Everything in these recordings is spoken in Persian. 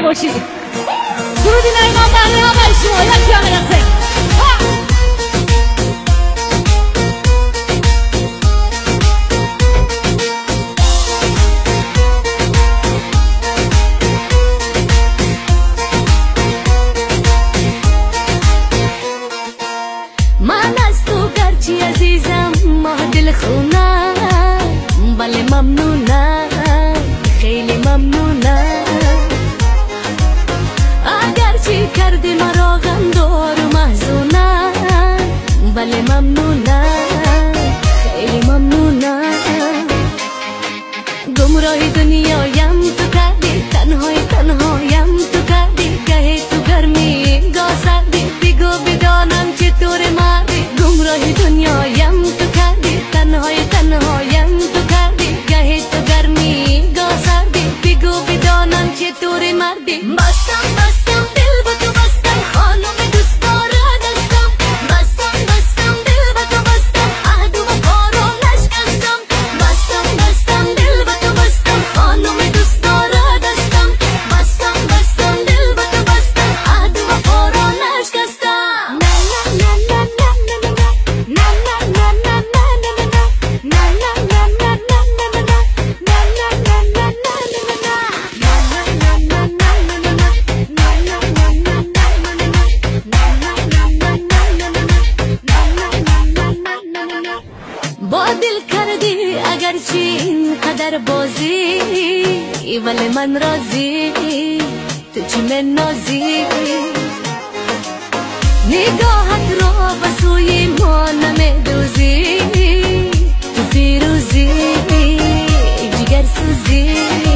باشید. درودی نایمان برای آقای شما یکی هم برسه. من از تو گرچی عزیزم ما دل خونم، ولی ممنونم، خیلی ممنونم. اگرچی کردی مرا غمدار و محزونم، ولی ممنونم، خیلی ممنونم. گمراه دنیایم تو کردی، تنهایم تو کردی، گهی تو گرمی گاه سردی، بگو بدانم چطور مردی. گمراه دنیایم تو کردی، تنهایم تو کردی، گهی تو گرمی گاه سردی، بگو بدانم چطور مردی. بستم دل با تو بستم، خانم دوست دارم دستم. بستم دل با تو بستم، عهد و وفا را نشکستم. بستم دل با تو بستم، خانم دوست دارم دستم. بستم دل با تو بستم، عهد و وفا را نشکستم. با دل کردی اگرچه اینقدر بازی، ولی من راضی، تو چی من نازی. نگاهت را به سوی ما نمیدوزی، تو فیروزی جگر سوزی.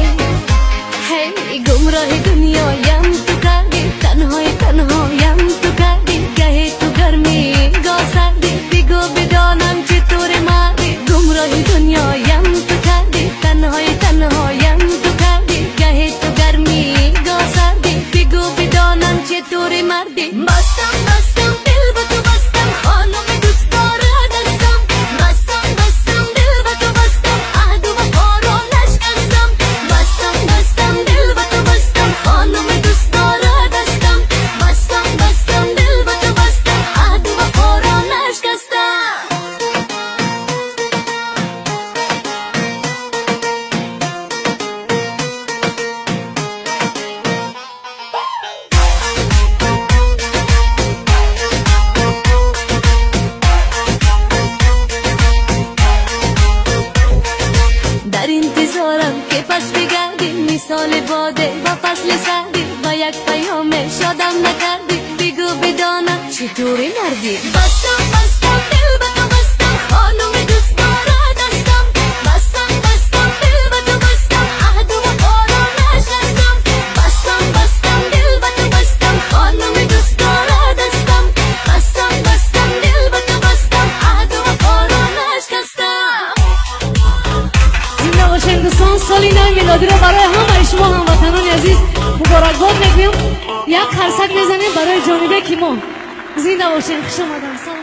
هی گمراه دنیایم تو کردی، تنهایم تو کردی، گهی تو گرمی گاه سردی، بگو بدانم چطور مردی. گمراه دنیایم تو کردی، تنهایم تو کردی، گهی تو گرمی گاه سردی، بگو بدانم چطور مردی. بستم دل با تو بستم، خانم دوست دارم دستم. بستم دل با تو بستم، عهد و وفا را نشکستم. بستم دل با تو بستم، خانم دوست دارم دستم. بستم دل با تو بستم، عهد و وفا را نشکستم. در انتظارم که پس بگردی، مثال باده و فصل سردی، و یک پیام شادم نکردی، بگو بدانم چطوری مردی. بستم دل با تو بستم، خانم دوست دارم دستم. بستم دل با تو بستم، عهد و وفا را نشکستم. بستم دل با تو بستم، خانم دوست دارم دستم. بستم دل با تو بستم، عهد و وفا را نشکستم. زنده باشین دوستان، سال نو میلادی رو برای همه شما هموطنان عزیز مبارکباد میگویم. یک خرسک میزنیم برای جانب کیما. زنده باشین، خوش آمدن.